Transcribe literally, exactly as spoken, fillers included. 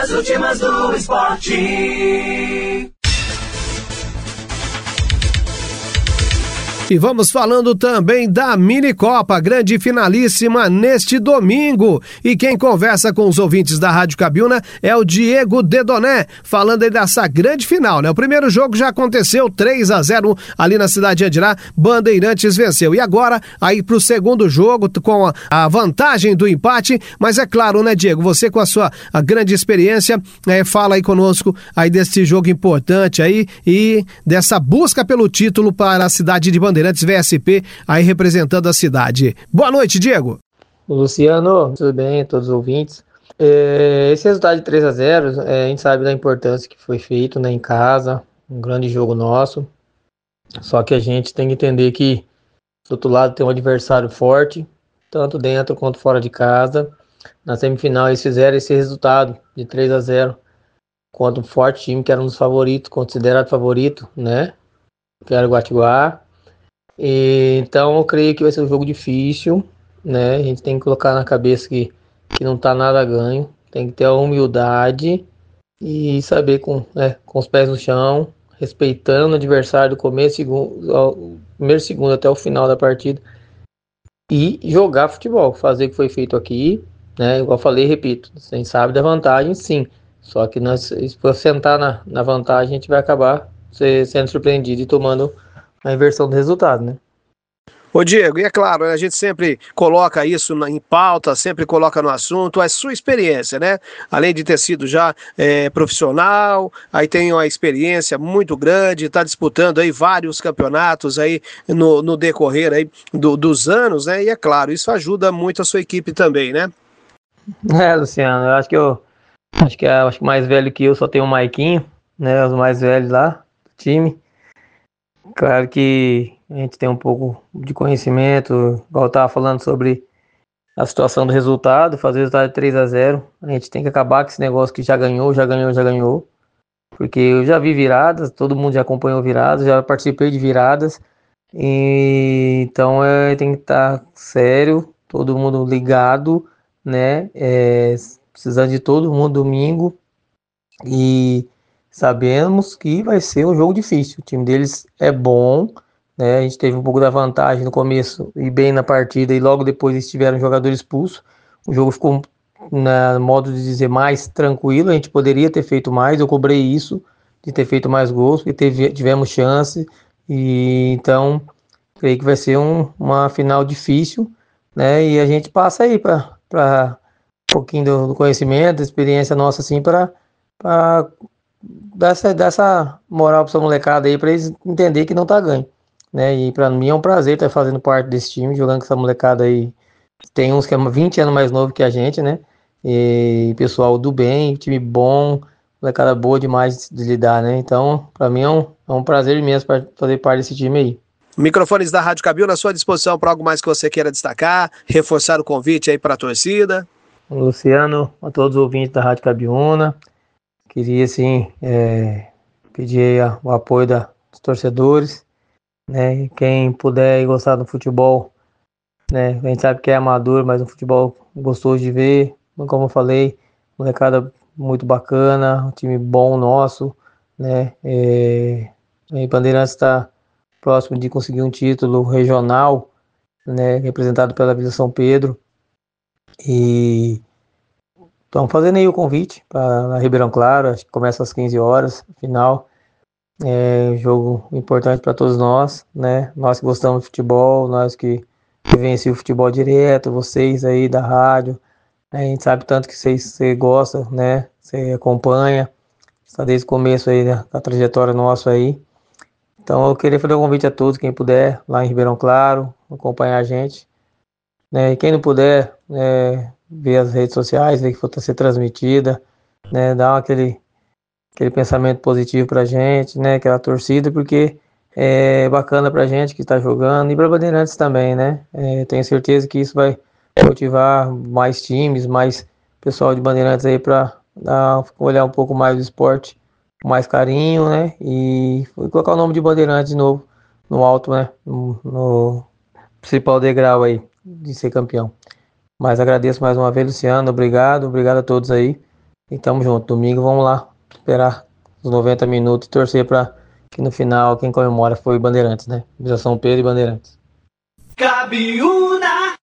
As últimas do esporte. E vamos falando também da Mini Copa, grande finalíssima neste domingo. E quem conversa com os ouvintes da Rádio Cabiúna é o Diego Dedoné, falando aí dessa grande final, né? O primeiro jogo já aconteceu, três a zero ali na cidade de Andirá, Bandeirantes venceu. E agora, aí pro segundo jogo, com a, a vantagem do empate, mas é claro, né, Diego, você com a sua a grande experiência, é, fala aí conosco aí desse jogo importante aí e dessa busca pelo título para a cidade de Bandeirantes. V S P, aí representando a cidade. Boa noite, Diego. Luciano, tudo bem, todos os ouvintes? É, esse resultado de três a zero, é, a gente sabe da importância que foi feito, né, em casa, um grande jogo nosso, só que a gente tem que entender que do outro lado tem um adversário forte, tanto dentro quanto fora de casa. Na semifinal eles fizeram esse resultado de três a zero contra um forte time que era um dos favoritos, considerado favorito, né, que era o Guatiguá. E, então eu creio que vai ser um jogo difícil, né? A gente tem que colocar na cabeça que, que não está nada ganho, tem que ter a humildade e saber com, né, com os pés no chão, respeitando o adversário do começo, segundo, ao, primeiro segundo até o final da partida e jogar futebol, fazer o que foi feito aqui, né? Igual eu falei, repito, a gente sabe da vantagem, sim, só que nós, se for sentar na, na vantagem, a gente vai acabar ser, sendo surpreendido e tomando a inversão do resultado, né? Ô Diego, e é claro, a gente sempre coloca isso em pauta, sempre coloca no assunto, a sua experiência, né? Além de ter sido já é, profissional, aí tem uma experiência muito grande, está disputando aí vários campeonatos aí no, no decorrer aí do, dos anos, né? E é claro, isso ajuda muito a sua equipe também, né? É, Luciano, eu acho que eu acho que, eu, acho que mais velho que eu só tem o Maiquinho, né? Os mais velhos lá do time. Claro que a gente tem um pouco de conhecimento, igual eu estava falando sobre a situação do resultado, fazer o resultado de três a zero. A gente tem que acabar com esse negócio que já ganhou, já ganhou, já ganhou. Porque eu já vi viradas, todo mundo já acompanhou viradas, já participei de viradas. E, então é, tem que estar sério, todo mundo ligado, né? É, precisando de todo mundo domingo. E sabemos que vai ser um jogo difícil. O time deles é bom, né? A gente teve um pouco da vantagem no começo e bem na partida, e logo depois eles tiveram jogador expulso. O jogo ficou, na modo de dizer, mais tranquilo. A gente poderia ter feito mais. Eu cobrei isso, de ter feito mais gols, porque teve, tivemos chance. E então, creio que vai ser um, uma final difícil, né? E a gente passa aí para um pouquinho do, do conhecimento, da experiência nossa, assim, para para dar essa, dar essa moral para essa molecada aí, para eles entenderem que não tá ganho, né? E para mim é um prazer estar fazendo parte desse time, jogando com essa molecada aí. Tem uns que é vinte anos mais novo que a gente, né? E pessoal do bem, time bom, molecada boa demais de lidar, né? Então, para mim é um, é um prazer imenso para fazer parte desse time aí. Microfones da Rádio Cabiúna à sua disposição para algo mais que você queira destacar, reforçar o convite aí para a torcida. Luciano, a todos os ouvintes da Rádio Cabiúna, queria, sim, é, pedir a, o apoio da, dos torcedores, né? Quem puder e gostar do futebol, né? A gente sabe que é amador, mas um futebol gostoso de ver. Como eu falei, molecada muito bacana, um time bom nosso, né? É, a Bandeirantes está próximo de conseguir um título regional, né? Representado pela Vila São Pedro. E estamos fazendo aí o convite para Ribeirão Claro, acho que começa às quinze horas, final. É um jogo importante para todos nós, né? Nós que gostamos de futebol, nós que vivenciamos o futebol direto, vocês aí da rádio, né? A gente sabe tanto que vocês, você gosta, né? Você acompanha, está desde o começo aí da, da trajetória nossa aí. Então eu queria fazer um convite a todos, quem puder, lá em Ribeirão Claro, acompanhar a gente, né? E quem não puder, é, ver as redes sociais, ver que for ser transmitida, né? Dar aquele, aquele pensamento positivo pra gente, né? Aquela torcida, porque é bacana pra gente que está jogando e pra Bandeirantes também, né? É, tenho certeza que isso vai motivar mais times, mais pessoal de Bandeirantes aí para olhar um pouco mais do esporte com mais carinho, né? E colocar o nome de Bandeirantes de novo no alto, né? No, no principal degrau aí de ser campeão. Mas agradeço mais uma vez, Luciano, obrigado, obrigado a todos aí. E tamo junto. Domingo vamos lá esperar os noventa minutos e torcer para que no final quem comemora foi Bandeirantes, né? Vila São Pedro e Bandeirantes. Cabiúna!